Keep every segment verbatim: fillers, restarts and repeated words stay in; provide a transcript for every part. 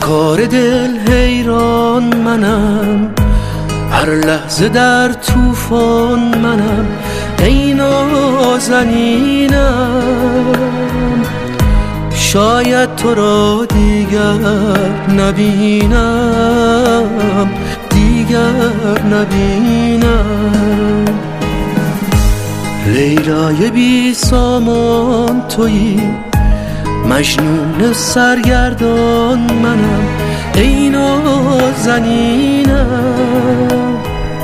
کار دل حیران منم، هر لحظه در طوفان منم، ای نازنینم. شاید تو را دیگر نبینم، دیگر نبینم. لیلای بی سامان تویی، مجنون سرگردان منم، ای نازنینم.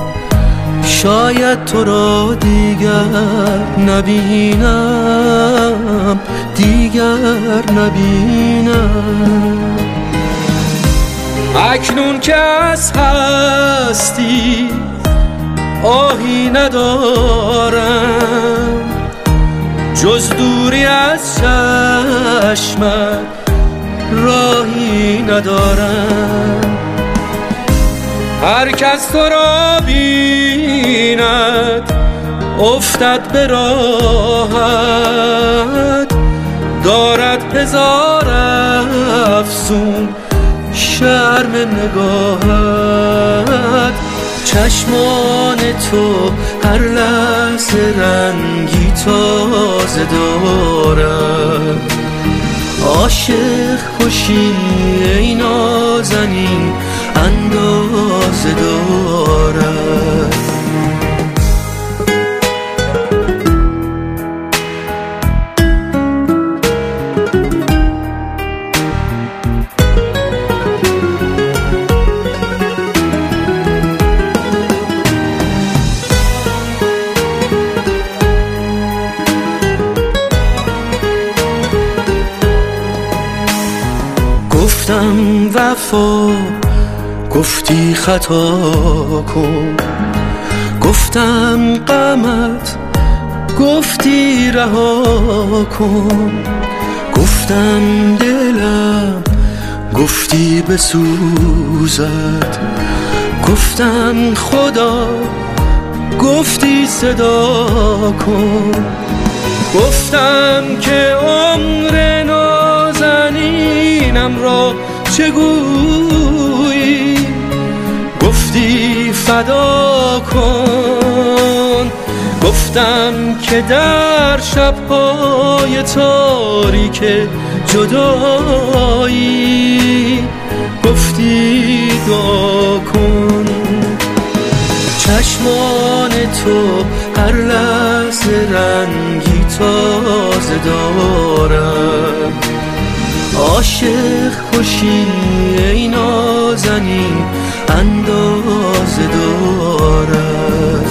شاید تو را دیگر نبینم، دیگر نبینم. اکنون که از هستی آهی ندارم، جز دوری از چشمت راهی ندارم. هر کس تو را بیند افتد به راهت، دارد هزار افسون شرم نگاهت. چشمان تو هر لحظه رنگی تازه دارد، عاشق خوشی ای نازنین اندازه دارد. گفتم وفا، گفتی خطا کن. گفتم غمت، گفتی رها کن. گفتم دلم، گفتی بسوزد. گفتم خدا، گفتی صدا کن. گفتم که عمر نازنینم را چگویی، گفتی فدا کن. گفتم که در شب‌های تاریک جدایی، گفتی دعا کن. چشمان تو هر لحظه رنگی تازه دارم، عاشق خوشی ای نازنین اندازه دارد.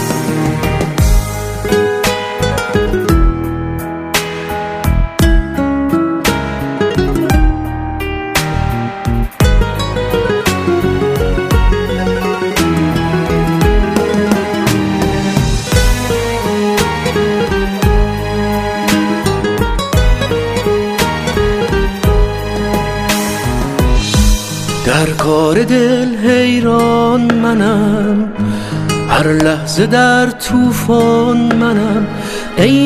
در کار دل حیران منم، هر لحظه در طوفان منم، ای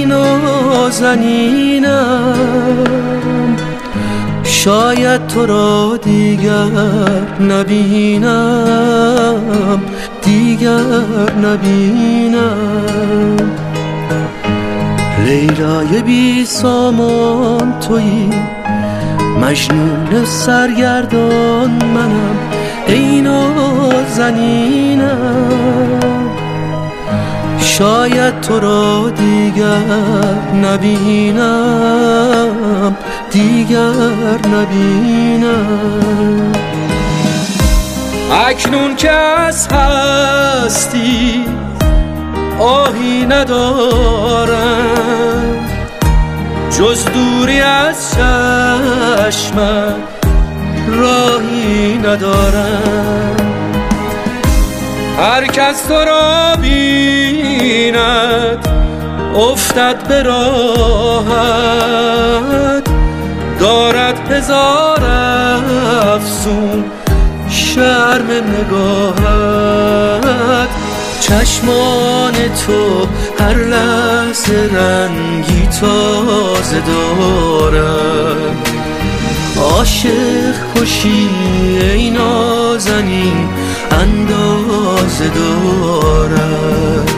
نازنینم. شاید تو را دیگر نبینم، دیگر نبینم. لیلای بی سامان تویی، مجنون سرگردان منم، ای نازنینم. شاید تو را دیگر نبینم، دیگر نبینم. اکنون که از هستی آهی ندارم، جز دوری از چشمت راهی ندارم. هر کس تو را بیند افتد به راهت، دارد هزار افسون شرم نگاهت. چشمان تو هر لحظه رنگی تازه دارد، عاشق کشی ای نازنین اندازه دارد.